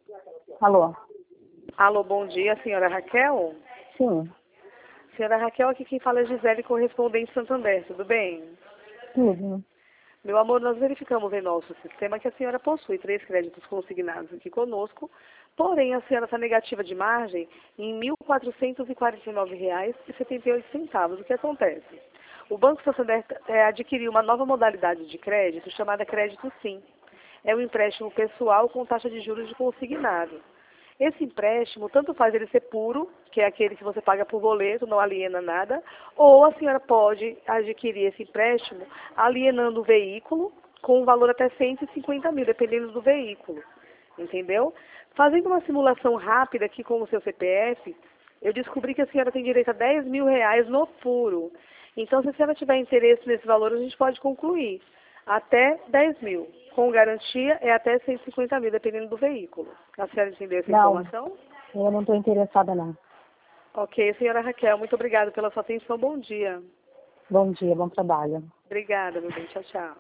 Alô? Alô, bom dia, senhora Raquel? Sim, Senhora Raquel, aqui quem fala é Gisele, correspondente Santander, tudo bem? tudo. Meu amor, nós verificamos em nosso sistema que a senhora possui 3 créditos consignados aqui conosco, porém a senhora está negativa de margem em R$ 1.449,78. O que acontece? O Banco Santander adquiriu uma nova modalidade de crédito chamada Crédito Sim. É um empréstimo pessoal com taxa de juros de consignado. Esse empréstimo, tanto faz ele ser puro, que é aquele que você paga por boleto, não aliena nada, ou a senhora pode adquirir esse empréstimo alienando o veículo com um valor até 150 mil, dependendo do veículo. Entendeu? Fazendo uma simulação rápida aqui com o seu CPF, eu descobri que a senhora tem direito a R$ 10.000 no puro. Então, se a senhora tiver interesse nesse valor, a gente pode concluir. Até 10 mil. Com garantia é até 150 mil, dependendo do veículo. A senhora entendeu essa Não, informação? eu não estou interessada não. Ok, senhora Raquel, muito obrigada pela sua atenção. Bom dia. Bom dia, bom trabalho. Obrigada, meu bem. Tchau, tchau.